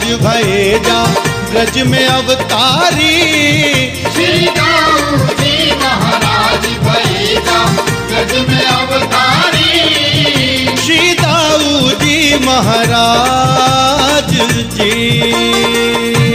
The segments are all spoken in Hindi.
भये जा ब्रज में अवतारी। श्री दाऊ जी महाराज भये जा ब्रज में अवतारी। श्री दाऊ जी महाराज जी।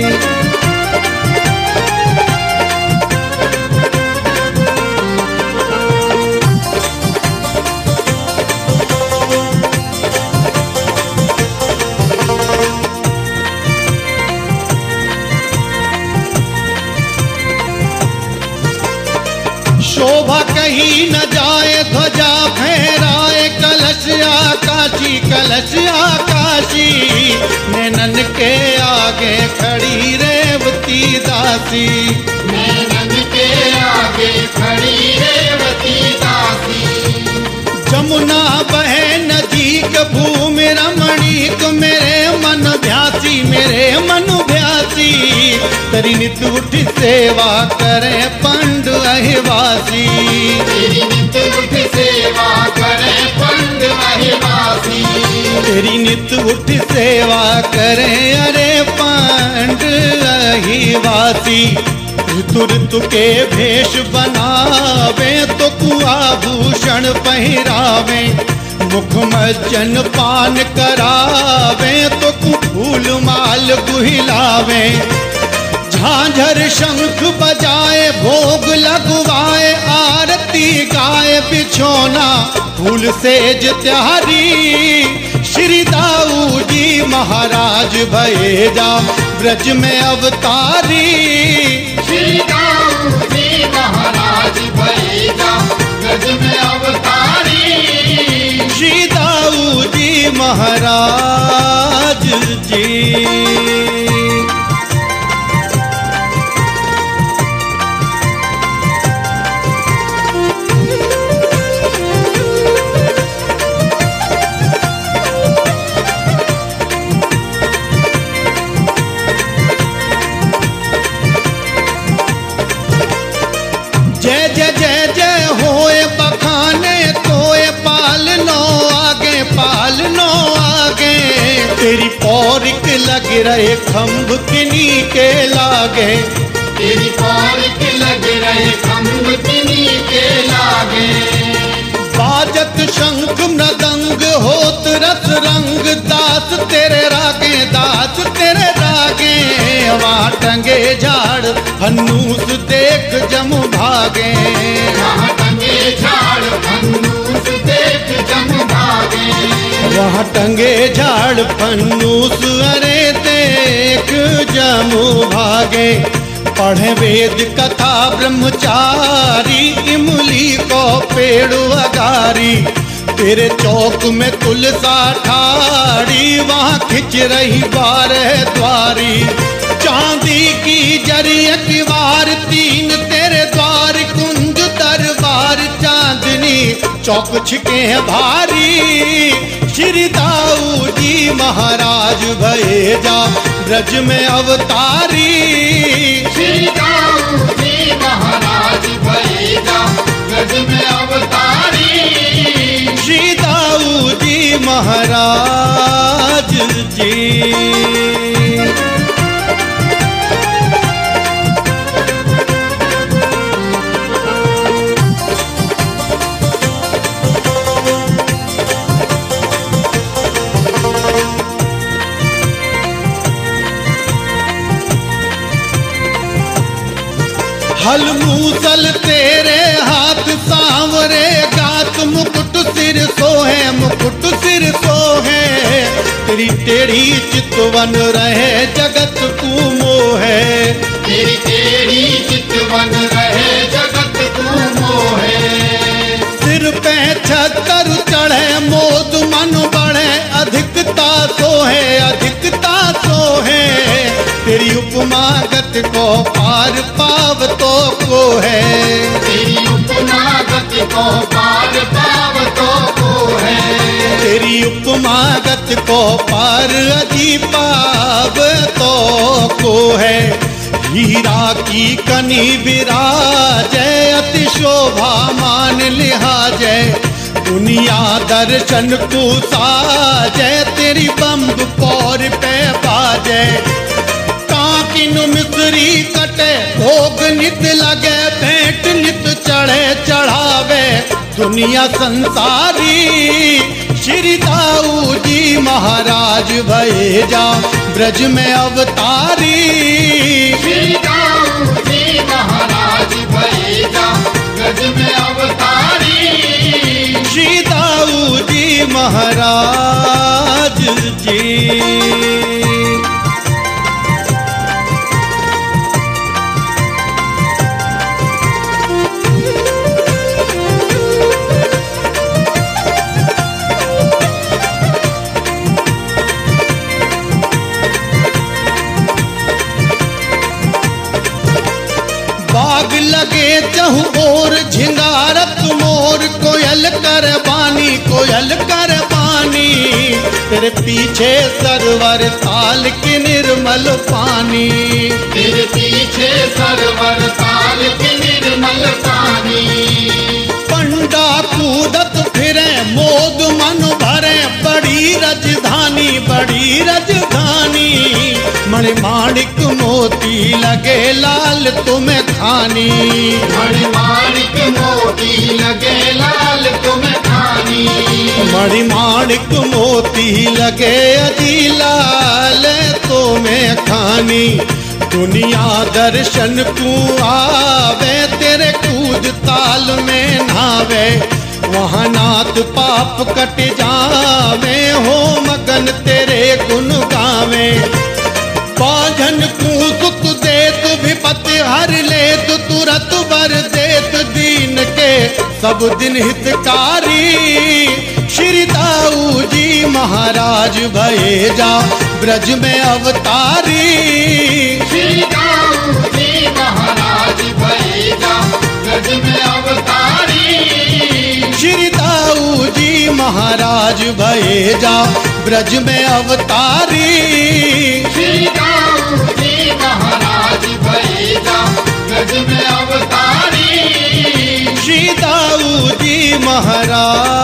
शोभा कहीं न जाए ध्वजा फहराए कलश आकाशी कलश आकाशी। नैनन के आगे खड़ी रेवती दासी। नैनन के आगे खड़ी रेवती दासी। जमुना बहे नदीक भूमि रमणीक मेरे मन भ्यासी मेरे मन भ्यासी। तेरी नित उठ सेवा करे पंड अहिवासी। तेरी नित उठ सेवा करे पंड अहिवासी। तेरी नित उठ सेवा करे अरे पंड अहिवासी। ऋतु ऋतु के भेष बनावे तो कुआभूषण पहिरावे। मुख मज्जन पान करावे तो फूल माल गुहिलावे। झांझर शंख बजाए भोग लगवाए आरती गाए बिछोना फूल सेज त्यारी। श्री दाऊ जी महाराज भये जा ब्रज में अवतारी। श्री दाऊ जी महाराज भये जा ब्रज में अवतारी। श्री दाऊ जी महाराज जी। जय जय जय जय होए बखाने तोए पालनो आगे पालनो आगे। तेरी पौरिक लग रहे खम्भ किन्हीं के लागे। तेरी पौरिक लग रहे खम्भ किन्हीं के लागे। बाजत शंख मृदंग होत रस रंग दास तेरे रागे दास तेरे रागे। वहाँ टंगे झाड़ हन्नूस देख जम भागे। वहाँ टंगे झाड़ हन्नूस देख जम भागे। वहाँ टंगे झाड़ फन्नूस अरे देख जम भागे। पढ़े वेद कथा ब्रह्मचारी इमली को पेड़ अगारी। तेरे चौक में तुलसा ठाड़ी वहाँ खिंच रही बारह द्वारी। चांदी की जरिया की वार तीन तेरे द्वार कुंज दरबार चांदनी चौक छिके हैं भारी। श्री दाऊ जी महाराज भये जा ब्रज में अवतारी। श्री दाऊ जी महाराज भये जा ब्रज में अवतारी। श्री दाऊ जी महाराज जी। हल मूसल तेरे हाथ सांवरे गात मुकुट सिर सोहे मुकुट सिर सोहे। तेरी टेढ़ी चितवन रहे जगत तू मोहे। तेरी टेढ़ी चितवन रहे जगत तू मोहे। सिर पे छतर चढ़े मोद मन बढ़े अधिकता सोहे अधिकता सोहे। तेरी उपमा गत को पार पाव तो को है। तेरी उपमा गत को पार पाव तो को है। तेरी उपमा गत को पार अति पाव तो को है। हीरा की कनी विराजय अति शोभा मान लिहाजय। दुनिया दर्शन को साजे, तेरी बम्ब पौर पे बाजे। काकिन मिस्री कटे भोग नित लगे, भेंट नित चढ़े चढ़ावे दुनिया संसारी। श्री दाऊ जी महाराज भये जा ब्रज में अवतारी। श्री दाऊ जी महाराज भये जा ब्रज में अवतारी। श्री दाऊ जी महाराज जी। बाग लगे चहु और झिंगारत मोर, कोयल कर बानी कोयल कर बानी। तेरे पीछे सरवर ताल की निर्मल पानी। तेरे पीछे सरवर ताल की निर्मल पानी। पंडा कूदत फिरे मोद मन भरे, बड़ी राजधानी बड़ी राजधानी। मणिमाणिक मोती लगे लाल तुम्हें खानी। मणिमाणिक मोती लगे लाल तुम्हें खानी। मणिमाणिक मोती लगे अजी लाल तुम्हें खानी। दुनिया दर्शन को आवे, तेरे कूद ताल में नावे। वहाँ नाथ पाप कट जावे, हो मगन तेरे गुण गावे। बाझन को सुख देत विपत हर लेत, तुरत बर देत दीन के सब दिन हितकारी। श्री दाऊ जी महाराज भये जा ब्रज में अवतारी। श्री दाऊ जी महाराज भये जा ब्रज में अवतारी। श्री दाऊ जी महाराज भये जा ब्रज में अवतारी। श्री दाऊ जी महाराज भये जा ब्रज में अवतारी। श्री दाऊ जी महाराज